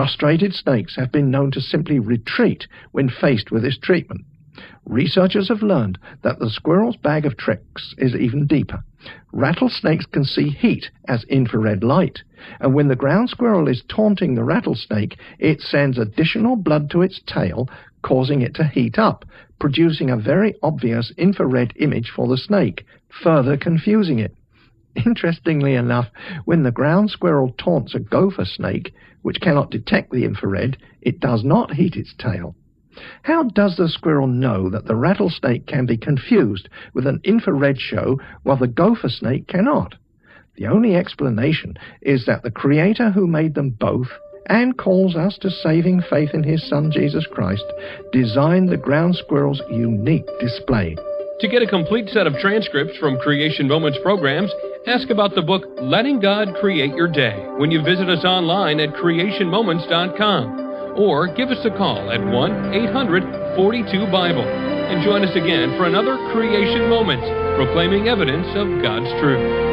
Frustrated snakes have been known to simply retreat when faced with this treatment. Researchers have learned that the squirrel's bag of tricks is even deeper. Rattlesnakes can see heat as infrared light, and when the ground squirrel is taunting the rattlesnake, it sends additional blood to its tail, causing it to heat up, producing a very obvious infrared image for the snake, further confusing it. Interestingly enough, when the ground squirrel taunts a gopher snake, which cannot detect the infrared, it does not heat its tail. How does the squirrel know that the rattlesnake can be confused with an infrared show while the gopher snake cannot? The only explanation is that the Creator who made them both and calls us to saving faith in His Son Jesus Christ designed the ground squirrel's unique display. To get a complete set of transcripts from Creation Moments programs, ask about the book Letting God Create Your Day when you visit us online at creationmoments.com. Or give us a call at 1-800-42-BIBLE and join us again for another Creation Moment, proclaiming evidence of God's truth.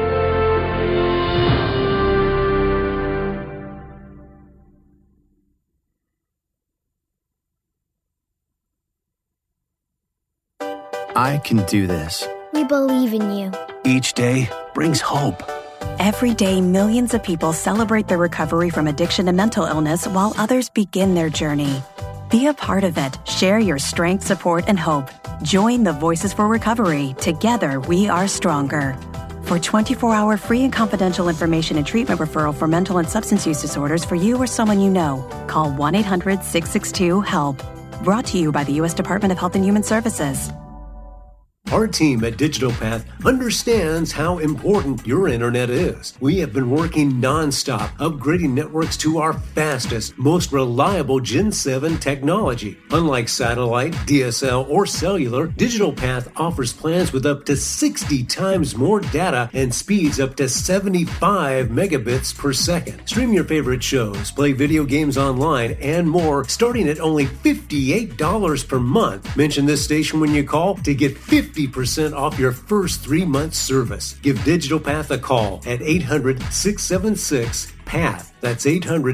I can do this. We believe in you. Each day brings hope. Every day, millions of people celebrate their recovery from addiction and mental illness while others begin their journey. Be a part of it. Share your strength, support, and hope. Join the Voices for Recovery. Together, we are stronger. For 24-hour free and confidential information and treatment referral for mental and substance use disorders for you or someone you know, call 1-800-662-HELP. Brought to you by the U.S. Department of Health and Human Services. Our team at Digital Path understands how important your internet is. We have been working nonstop, upgrading networks to our fastest, most reliable Gen 7 technology. Unlike satellite, DSL, or cellular, Digital Path offers plans with up to 60 times more data and speeds up to 75 megabits per second. Stream your favorite shows, play video games online, and more, starting at only $58 per month. Mention this station when you call to get 50% off your first 3-month service. Give Digital Path a call at 800-676-PATH. That's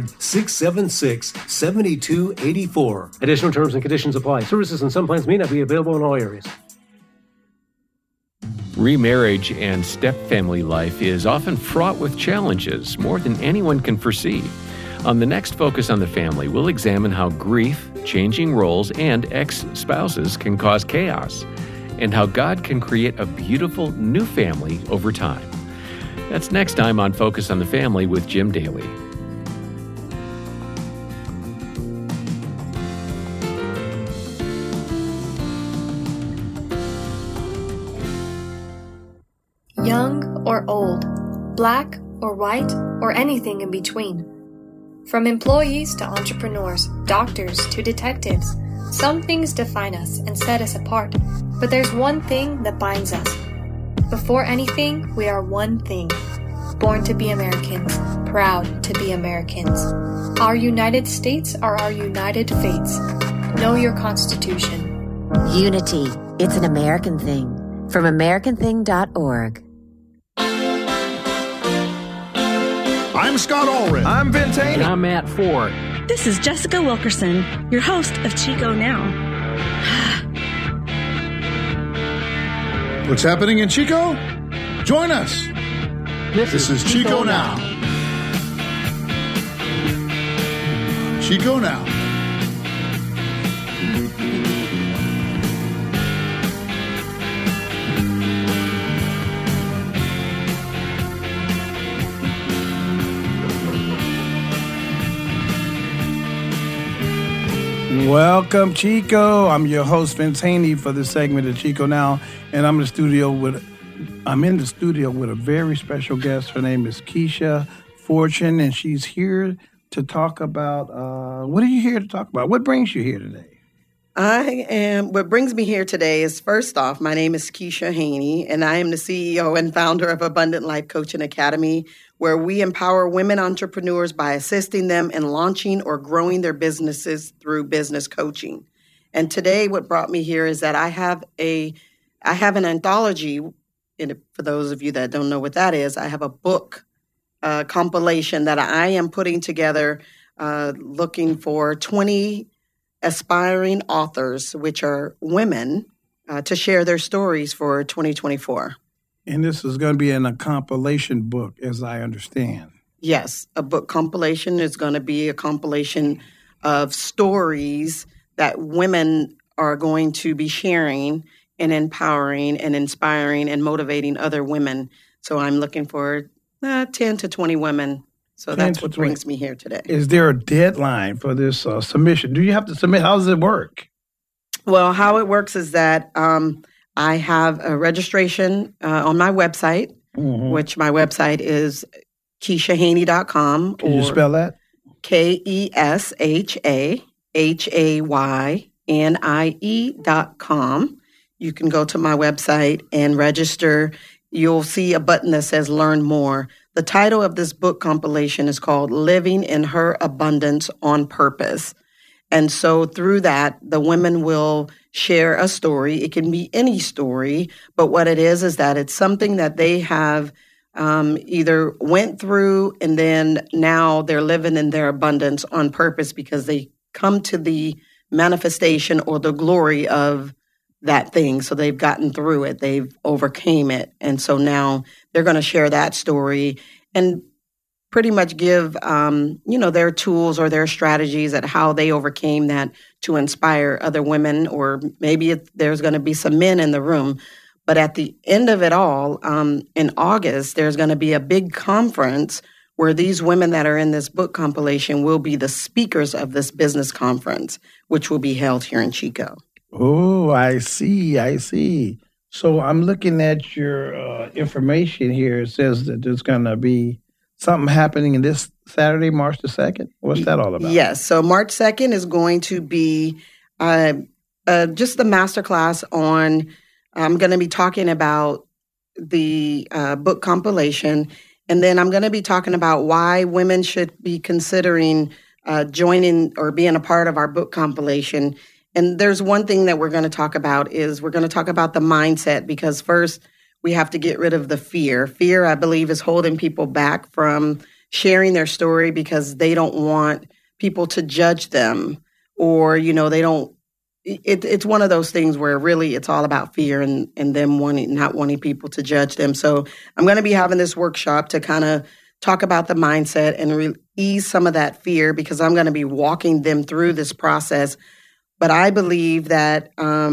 800-676-7284. Additional terms and conditions apply. Services in some plans may not be available in all areas. Remarriage and step-family life is often fraught with challenges, more than anyone can foresee. On the next Focus on the Family, we'll examine how grief, changing roles, and ex-spouses can cause chaos, and how God can create a beautiful new family over time. That's next time on Focus on the Family with Jim Daly. Young or old, black or white, or anything in between. From employees to entrepreneurs, doctors to detectives, some things define us and set us apart, but there's one thing that binds us. Before anything, we are one thing. Born to be Americans, proud to be Americans. Our United States are our united fates. Know your Constitution. Unity. It's an American thing. From AmericanThing.org. I'm Scott Allred. I'm Ben Taney. And I'm Matt Ford. This is Jessica Wilkerson, your host of Chico Now. What's happening in Chico? Join us. This is Chico Now. Chico Now. Welcome, Chico. I'm your host, Vince Haney, for this segment of Chico Now, and I'm in the studio with a very special guest. Her name is Keisha Fortune, and she's here to talk about. What are you here to talk about? What brings you here today? What brings me here today is, first off, my name is Keisha Haney, and I am the CEO and founder of Abundant Life Coaching Academy, where we empower women entrepreneurs by assisting them in launching or growing their businesses through business coaching. And today, what brought me here is that I have an anthology. And for those of you that don't know what that is, I have a book compilation that I am putting together looking for 20 aspiring authors, which are women, to share their stories for 2024. And this is going to be in a compilation book, as I understand. Yes, a book compilation is going to be a compilation of stories that women are going to be sharing and empowering and inspiring and motivating other women. So I'm looking for 10 to 20 women. So that's what brings me here today. Is there a deadline for this submission? Do you have to submit? How does it work? Well, how it works is that I have a registration on my website, which my website is KeishaHaney.com. Can you spell that? KeishaHaynie.com. You can go to my website and register. You'll see a button that says Learn More. The title of this book compilation is called Living in Her Abundance on Purpose. And so through that, the women will share a story. It can be any story, but what it is that it's something that they have either went through and then now they're living in their abundance on purpose because they come to the manifestation or the glory of that thing. So they've gotten through it. They've overcame it. And so now they're going to share that story and pretty much give, their tools or their strategies at how they overcame that to inspire other women, or maybe there's going to be some men in the room. But at the end of it all, in August, there's going to be a big conference where these women that are in this book compilation will be the speakers of this business conference, which will be held here in Chico. Oh, I see. So I'm looking at your information here. It says that there's going to be something happening this Saturday, March the 2nd. What's that all about? Yes. So March 2nd is going to be just a masterclass on, I'm going to be talking about the book compilation. And then I'm going to be talking about why women should be considering joining or being a part of our book compilation. And there's one thing that we're going to talk about is we're going to talk about the mindset, because first we have to get rid of the fear. Fear, I believe, is holding people back from sharing their story because they don't want people to judge them, or, they don't. It's one of those things where really it's all about fear and them not wanting people to judge them. So I'm going to be having this workshop to kind of talk about the mindset and ease some of that fear, because I'm going to be walking them through this process. But I believe that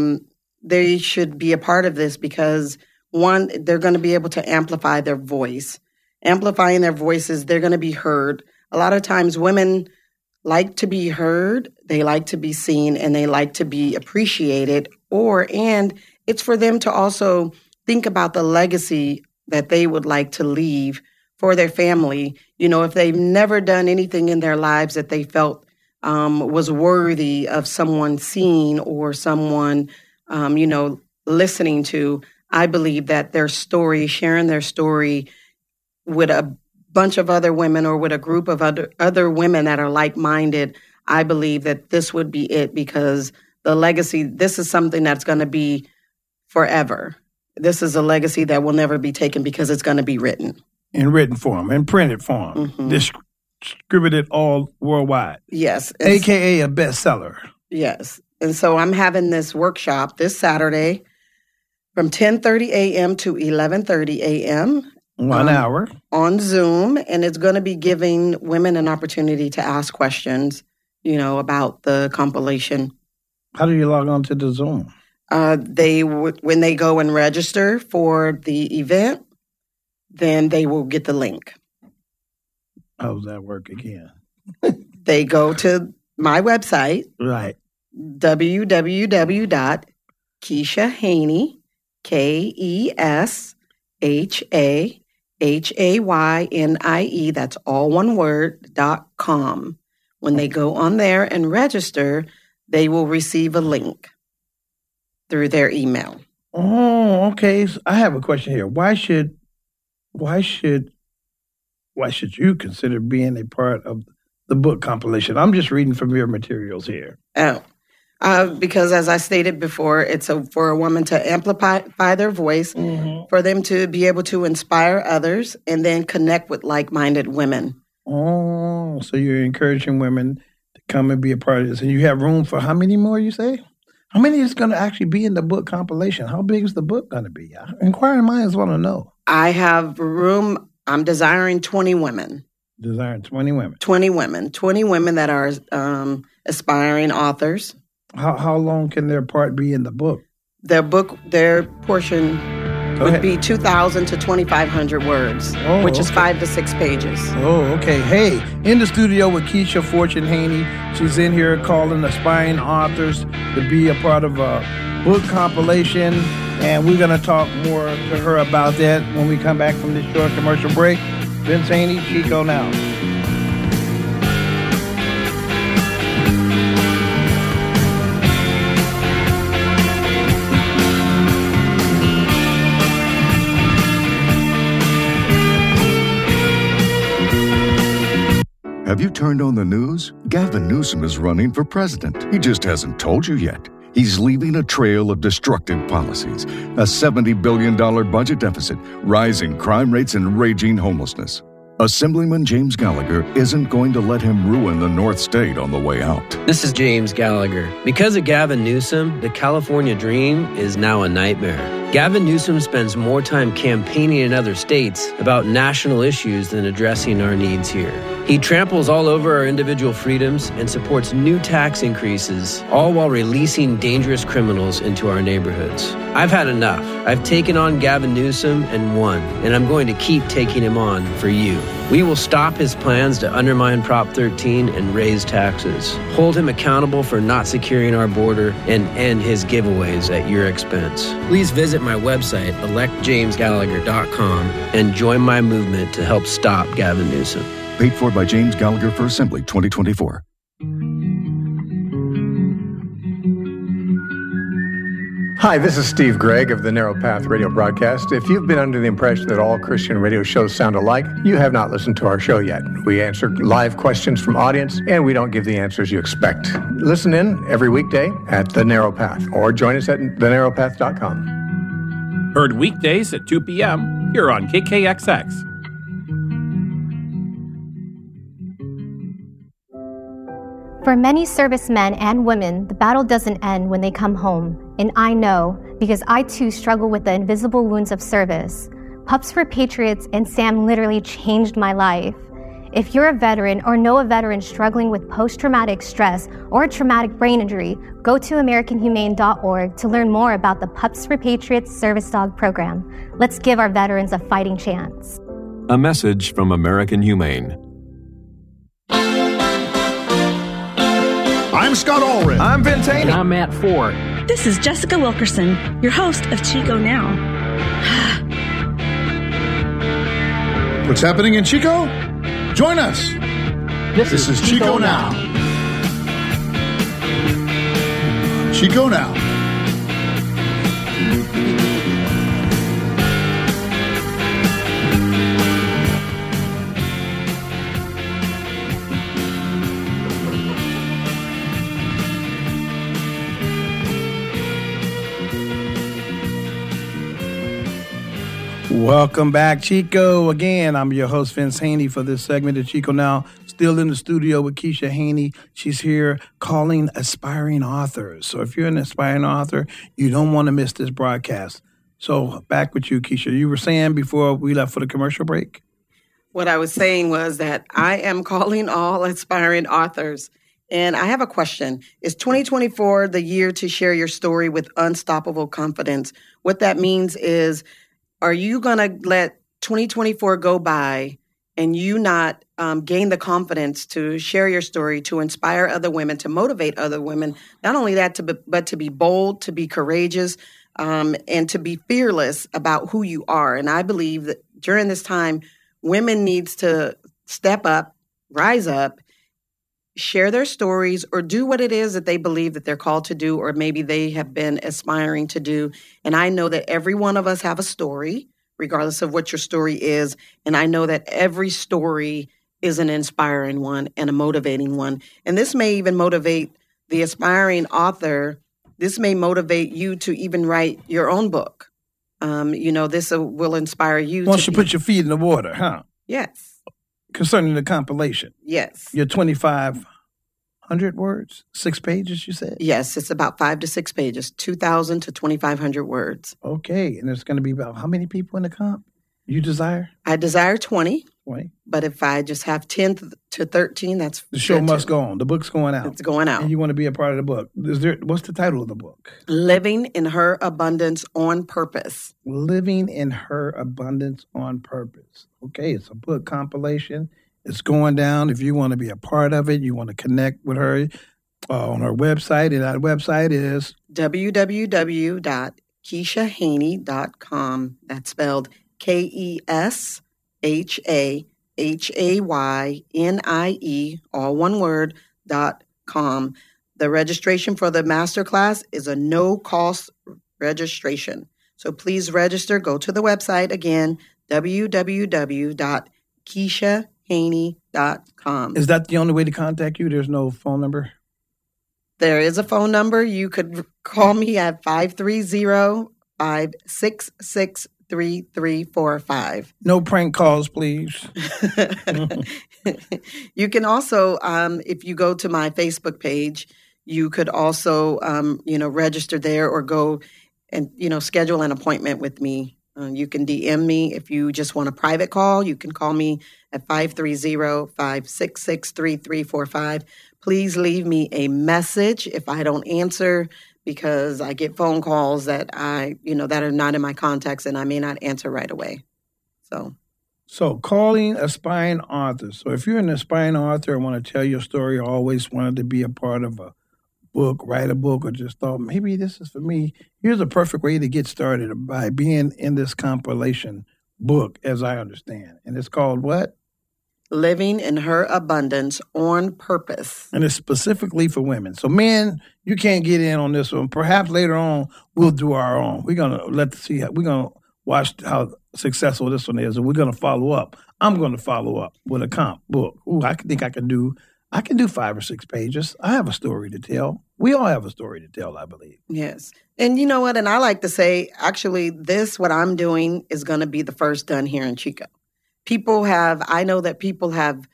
they should be a part of this because, one, they're going to be able to amplify their voice. Amplifying their voices, they're going to be heard. A lot of times women like to be heard, they like to be seen, and they like to be appreciated. And it's for them to also think about the legacy that they would like to leave for their family. If they've never done anything in their lives that they felt was worthy of someone seeing or someone, listening to, I believe that their story, sharing their story with a bunch of other women or with a group of other women that are like-minded, I believe that this would be it, because the legacy, this is something that's going to be forever. This is a legacy that will never be taken because it's going to be written. In written form, in printed form, distributed all worldwide. Yes. AKA a bestseller. Yes. And so I'm having this workshop this Saturday from 10:30 a.m. to 11:30 a.m. 1 hour. On Zoom, and it's going to be giving women an opportunity to ask questions, about the compilation. How do you log on to the Zoom? When they go and register for the event, then they will get the link. How does that work again? They go to my website. Right. www.KeishaHaney, KeishaHaynie, that's all one word, .com. When they go on there and register, they will receive a link through their email. Oh, okay. So I have a question here. Why should you consider being a part of the book compilation? I'm just reading from your materials here. Because as I stated before, it's for a woman to amplify their voice, for them to be able to inspire others, and then connect with like-minded women. Oh, so you're encouraging women to come and be a part of this. And you have room for how many more, you say? How many is going to actually be in the book compilation? How big is the book going to be? Inquiring minds want to know. I have room. I'm desiring 20 women. Desiring 20 women. 20 women. 20 women that are aspiring authors. How long can their part be in the book? Their portion would be 2,000 to 2,500 words, which is 5 to 6 pages. Oh, okay. Hey, in the studio with Keisha Fortune Haney. She's in here calling aspiring authors to be a part of a book compilation, and we're going to talk more to her about that when we come back from this short commercial break. Vince Haney, Chico Now. Have you turned on the news? Gavin Newsom is running for president. He just hasn't told you yet. He's leaving a trail of destructive policies, a $70 billion budget deficit, rising crime rates, and raging homelessness. Assemblyman James Gallagher isn't going to let him ruin the North State on the way out. This is James Gallagher. Because of Gavin Newsom, the California dream is now a nightmare. Gavin Newsom spends more time campaigning in other states about national issues than addressing our needs here. He tramples all over our individual freedoms and supports new tax increases, all while releasing dangerous criminals into our neighborhoods. I've had enough. I've taken on Gavin Newsom and won, and I'm going to keep taking him on for you. We will stop his plans to undermine Prop 13 and raise taxes, hold him accountable for not securing our border, and end his giveaways at your expense. Please visit my website, electjamesgallagher.com, and join my movement to help stop Gavin Newsom. Paid for by James Gallagher for Assembly 2024. Hi, this is Steve Gregg of the Narrow Path radio broadcast. If you've been under the impression that all Christian radio shows sound alike, you have not listened to our show yet. We answer live questions from audience, and we don't give the answers you expect. Listen in every weekday at The Narrow Path, or join us at thenarrowpath.com. Heard weekdays at 2 p.m. here on KKXX. For many servicemen and women, the battle doesn't end when they come home. And I know, because I too struggle with the invisible wounds of service. Pups for Patriots and Sam literally changed my life. If you're a veteran or know a veteran struggling with post-traumatic stress or a traumatic brain injury, go to AmericanHumane.org to learn more about the Pups for Patriots Service Dog Program. Let's give our veterans a fighting chance. A message from American Humane. I'm Scott Allred. I'm Vince Haney. And I'm Matt Ford. This is Jessica Wilkerson, your host of Chico Now. What's happening in Chico? Join us. This is Chico Now. Chico Now. Welcome back, Chico. Again, I'm your host, Vince Haney, for this segment of Chico Now. Still in the studio with Keisha Haney. She's here calling aspiring authors. So if you're an aspiring author, you don't want to miss this broadcast. So back with you, Keisha. You were saying before we left for the commercial break? What I was saying was that I am calling all aspiring authors. And I have a question. Is 2024 the year to share your story with unstoppable confidence? What that means is, are you going to let 2024 go by and you not gain the confidence to share your story, to inspire other women, to motivate other women? Not only that, but to be bold, to be courageous, and to be fearless about who you are. And I believe that during this time, women needs to step up, rise up, share their stories, or do what it is that they believe that they're called to do, or maybe they have been aspiring to do. And I know that every one of us have a story, regardless of what your story is. And I know that every story is an inspiring one and a motivating one. And this may even motivate the aspiring author. This may motivate you to even write your own book. This will inspire you. Once you put your feet in the water, huh? Yes. concerning the compilation. Yes. Your 2,500 words, 6 pages, you said? Yes, it's about 5 to 6 pages, 2,000 to 2,500 words. Okay, and there's going to be about how many people in the comp you desire? I desire 20. 20. But if I just have 10 to 13, that's the show good must too. go on. The book's going out. It's going out. And you want to be a part of the book. What's the title of the book? Living in Her Abundance on Purpose. Living in Her Abundance on Purpose. Okay, it's a book compilation. It's going down. If you want to be a part of it, you want to connect with her on her website. And that website is www.KeishaHaney.com. That's spelled KESHAHAYNIE, all one word, .com. The registration for the masterclass is a no-cost registration. So please register. Go to the website again, www.KeishaHaney.com. Is that the only way to contact you? There's no phone number? There is a phone number. You could call me at 530-566-3345. No prank calls, please. You can also, if you go to my Facebook page, you could also, register there or go and, schedule an appointment with me. You can DM me. If you just want a private call, you can call me at 530-566-3345. Please leave me a message if I don't answer, because I get phone calls that that are not in my contacts and I may not answer right away. So calling aspiring authors. So if you're an aspiring author and want to tell your story, or always wanted to be a part of a book, write a book, or just thought, maybe this is for me, here's a perfect way to get started by being in this compilation book, as I understand. And it's called what? Living in Her Abundance on Purpose. And it's specifically for women. So men, you can't get in on this one. Perhaps later on we'll do our own. We're gonna watch how successful this one is, and we're gonna follow up. I'm gonna follow up with a comp book. Ooh, I think I can do 5 or 6 pages. I have a story to tell. We all have a story to tell, I believe. Yes. And you know what? And I like to say, actually, what I'm doing is going to be the first done here in Chico. I know that people have,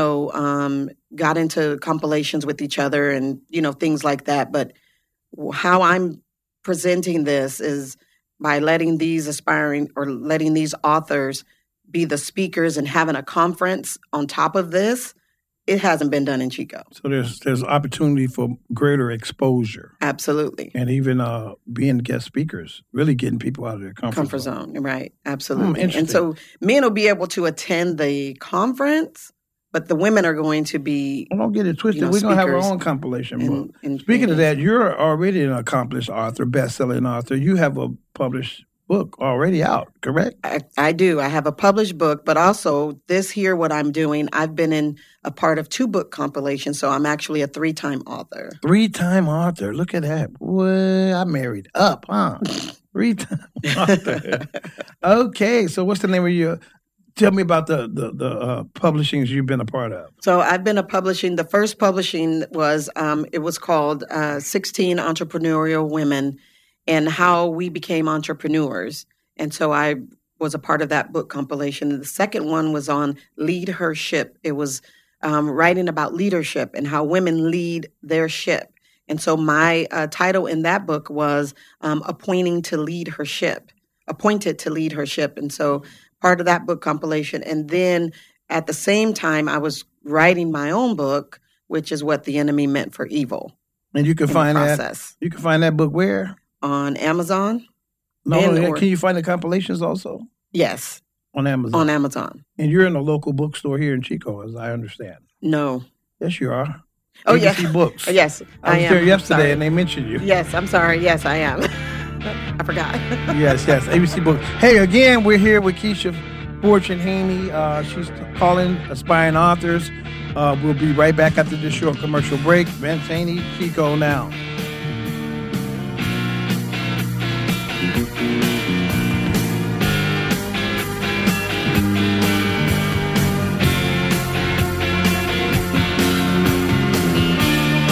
got into compilations with each other and, things like that. But how I'm presenting this is by letting these authors be the speakers and having a conference on top of this. It hasn't been done in Chico. So there's opportunity for greater exposure. Absolutely. And even being guest speakers, really getting people out of their comfort zone. Right, absolutely. Interesting. And so men will be able to attend the conference, but the women are going to be don't get it twisted. We're going to have our own compilation book. Speaking of that, you're already an accomplished author, best-selling author. You have a published book already out, correct? I do. I have a published book, but also this here, what I'm doing, I've been in a part of 2 book compilations, so I'm actually a 3-time author. 3-time author. Look at that. Boy, I married up, huh? 3-time author. Okay, so what's the name of your... Tell me about the publishings you've been a part of. So I've been the first publishing was, it was called 16 Entrepreneurial Women, and how we became entrepreneurs. And so I was a part of that book compilation. The second one was on Lead Her Ship. It was writing about leadership and how women lead their ship. And so my title in that book was Appointed to Lead Her Ship. And so part of that book compilation. And then at the same time, I was writing my own book, which is What the Enemy Meant for Evil. And you can find that. You can find that book where? On Amazon. Can you find the compilations also? Yes. On Amazon? On Amazon. And you're in a local bookstore here in Chico, as I understand. No. Yes, you are. Oh, ABC yes. Books. Yes, I was there yesterday and they mentioned you. Yes, I'm sorry. Yes, I am. I forgot. Yes, ABC Books. Hey, again, we're here with Keisha Fortune Haney. She's calling aspiring authors. We'll be right back after this short commercial break. Vince Haney, Chico Now.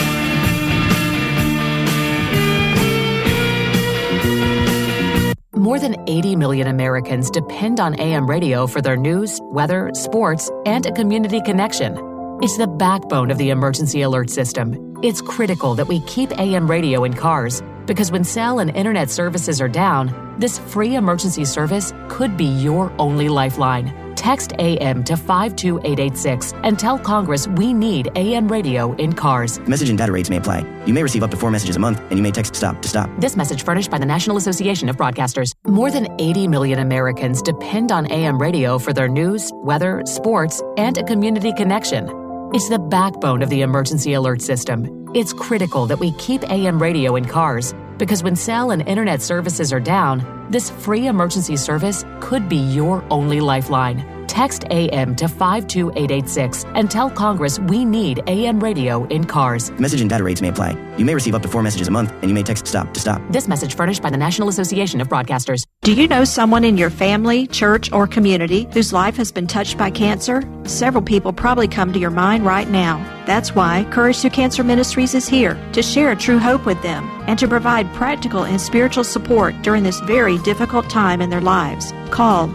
More More than 80 million Americans depend on AM radio for their news, weather, sports, and a community connection. It's the backbone of the emergency alert system. It's critical that we keep AM radio in cars, because when cell and internet services are down, this free emergency service could be your only lifeline. Text AM to 52886 and tell Congress we need AM radio in cars. Message and data rates may apply. You may receive up to 4 messages a month, and you may text STOP to stop. This message furnished by the National Association of Broadcasters. More than 80 million Americans depend on AM radio for their news, weather, sports, and a community connection. It's the backbone of the emergency alert system. It's critical that we keep AM radio in cars, because when cell and internet services are down, this free emergency service could be your only lifeline. Text AM to 52886 and tell Congress we need AM radio in cars. Message and data rates may apply. You may receive up to 4 messages a month, and you may text STOP to stop. This message furnished by the National Association of Broadcasters. Do you know someone in your family, church, or community whose life has been touched by cancer? Several people probably come to your mind right now. That's why Courage Through Cancer Ministries is here to share true hope with them and to provide practical and spiritual support during this very difficult time in their lives. Call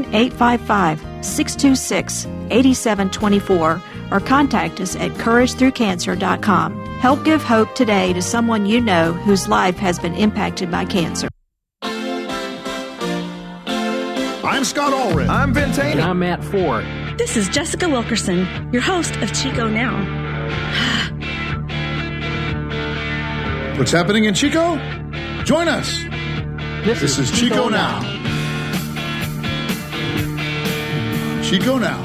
1-855-626-8724 or contact us at CourageThroughCancer.com. Help give hope today to someone you know whose life has been impacted by cancer. I'm Scott Allred. I'm Vince Haney. And I'm Matt Ford. This is Jessica Wilkerson, your host of Chico Now. What's happening in Chico? Join us. This is Chico Now. Chico Now.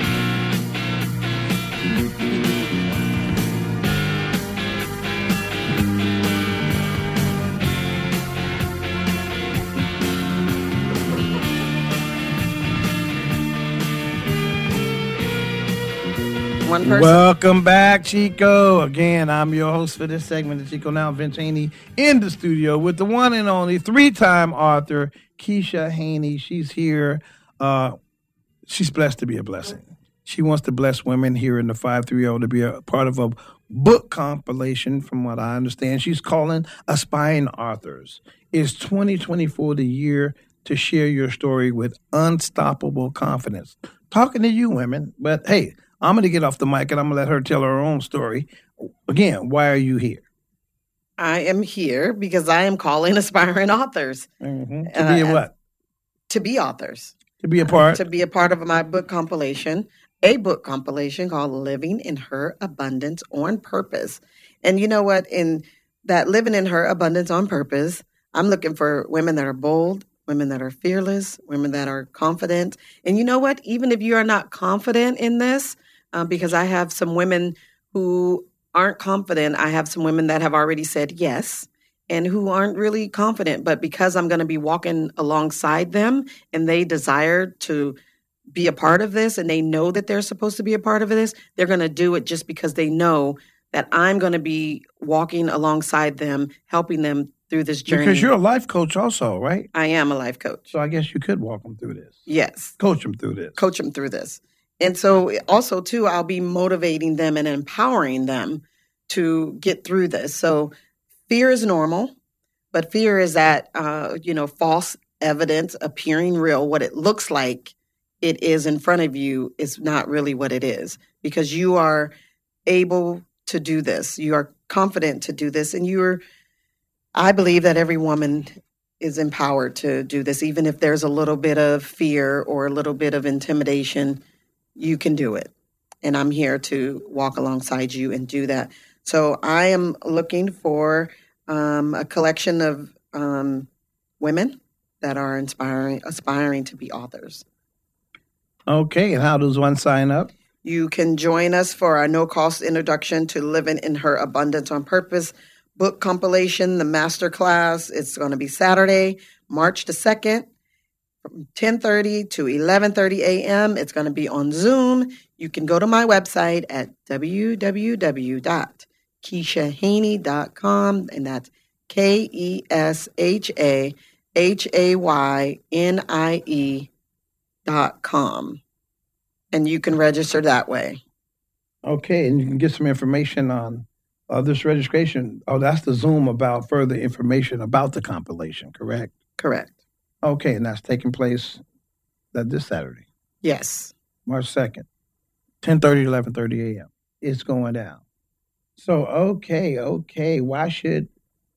Welcome back, Chico. Again, I'm your host for this segment of Chico Now, Vince Haney, in the studio with the one and only three-time author, Keisha Haney. She's here. She's blessed to be a blessing. She wants to bless women here in the 530 to be a part of a book compilation, from what I understand. She's calling Aspiring Authors. Is 2024 the year to share your story with unstoppable confidence? Talking to you, women, but hey, I'm going to get off the mic and I'm going to let her tell her own story. Again, why are you here? I am here because I am calling aspiring authors. Mm-hmm. To be what? To be authors. To be a part? To be a part of my book compilation, a book compilation called Living in Her Abundance on Purpose. And you know what? In that Living in Her Abundance on Purpose, I'm looking for women that are bold, women that are fearless, women that are confident. And you know what? Even if you are not confident in this, because I have some women who aren't confident. I have some women that have already said yes and who aren't really confident. But because I'm going to be walking alongside them and they desire to be a part of this and they know that they're supposed to be a part of this, they're going to do it just because they know that I'm going to be walking alongside them, helping them through this journey. Because you're a life coach also, right? I am a life coach. So I guess you could walk them through this. Yes. Coach them through this. Coach them through this. And so also, too, I'll be motivating them and empowering them to get through this. So fear is normal, but fear is that, false evidence appearing real. What it looks like it is in front of you is not really what it is, because you are able to do this. You are confident to do this. And I believe that every woman is empowered to do this. Even if there's a little bit of fear or a little bit of intimidation, you can do it. And I'm here to walk alongside you and do that. So I am looking for a collection of women that are aspiring to be authors. Okay. And how does one sign up? You can join us for our no-cost introduction to Living in Her Abundance on Purpose book compilation, the masterclass. It's going to be Saturday, March the 2nd, from 10:30 to 11:30 a.m. It's going to be on Zoom. You can go to my website at www.KeishaHaney.com, and that's KESHAHAYNIE.com. And you can register that way. Okay, and you can get some information on this registration. Oh, that's the Zoom about further information about the compilation, correct? Correct. Okay, and that's taking place this Saturday. Yes. March 2nd, 10:30 to 11:30 a.m. It's going down. So, okay. Why should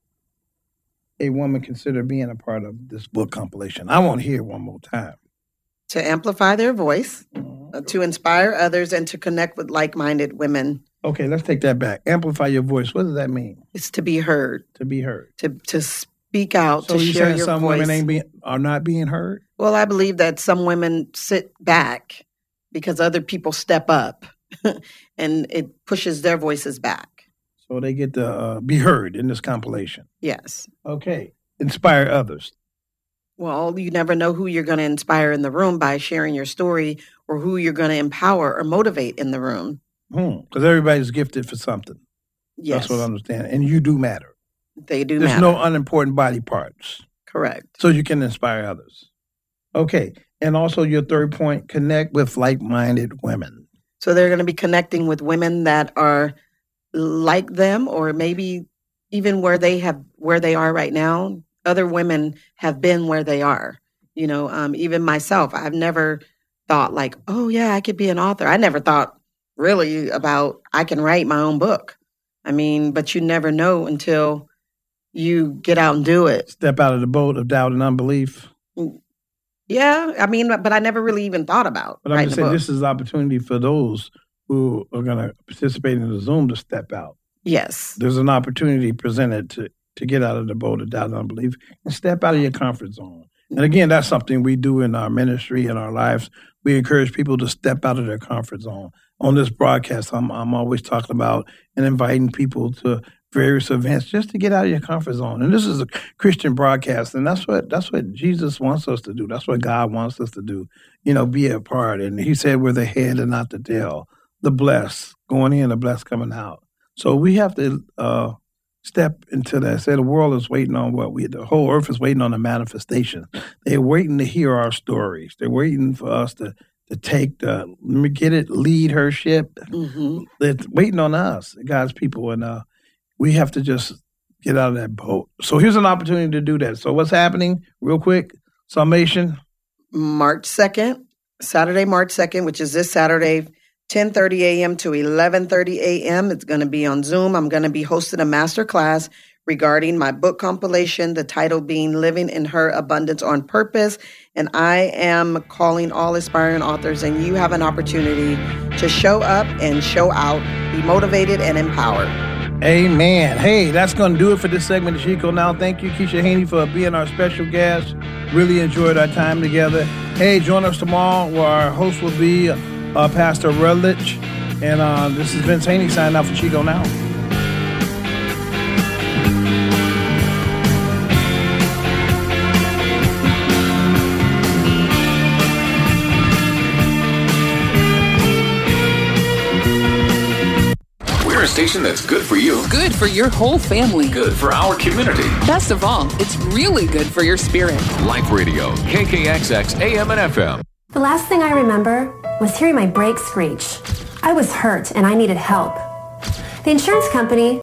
a woman consider being a part of this book compilation? I want to hear it one more time. To amplify their voice, to inspire others, and to connect with like-minded women. Okay, let's take that back. Amplify your voice. What does that mean? It's to be heard. To be heard. To speak out, so to you share saying your some voice. Women are not being heard? Well, I believe that some women sit back because other people step up, and it pushes their voices back. So they get to be heard in this compilation. Yes. Okay. Inspire others. Well, you never know who you're going to inspire in the room by sharing your story, or who you're going to empower or motivate in the room. Because everybody's gifted for something. Yes. That's what I understand. And you do matter. They do There's matter. no unimportant body parts. Correct. So you can inspire others. Okay. And also your third point, connect with like-minded women. So they're going to be connecting with women that are like them, or maybe even where they are right now. Other women have been where they are. Even myself, I've never thought like, oh yeah, I could be an author. I never thought really about I can write my own book. I mean, but you never know until you get out and do it. Step out of the boat of doubt and unbelief. Yeah, I mean, but I never really even thought about. But I'm just saying, this is an opportunity for those who are going to participate in the Zoom to step out. Yes. There's an opportunity presented to get out of the boat of doubt and unbelief and step out of your comfort zone. And again, that's something we do in our ministry, in our lives. We encourage people to step out of their comfort zone. On this broadcast, I'm always talking about and inviting people to various events just to get out of your comfort zone. And this is a Christian broadcast, and that's what Jesus wants us to do. That's what God wants us to do. Be a part. And he said we're the head and not the tail, the blessed going in, the blessed coming out. So we have to step into that. Say the world is waiting on the whole earth is waiting on the manifestation. They're waiting to hear our stories. They're waiting for us to take lead her ship. Mm-hmm. They're waiting on us, God's people, and we have to just get out of that boat. So here's an opportunity to do that. So what's happening? Real quick summation. March 2nd, Saturday, March 2nd, which is this Saturday, 10:30 a.m. to 11:30 a.m. It's going to be on Zoom. I'm going to be hosting a master class regarding my book compilation, the title being Living in Her Abundance on Purpose. And I am calling all aspiring authors, and you have an opportunity to show up and show out, be motivated and empowered. Amen. Hey, that's going to do it for this segment of Chico Now. Thank you, Keisha Haney, for being our special guest. Really enjoyed our time together. Hey, join us tomorrow where our host will be Pastor Rutledge. And this is Vince Haney signing out for Chico Now. We're a station that's good for you. Good for your whole family. Good for our community. Best of all, it's really good for your spirit. Life Radio, KKXX, AM and FM. The last thing I remember was hearing my brakes screech. I was hurt and I needed help. The insurance company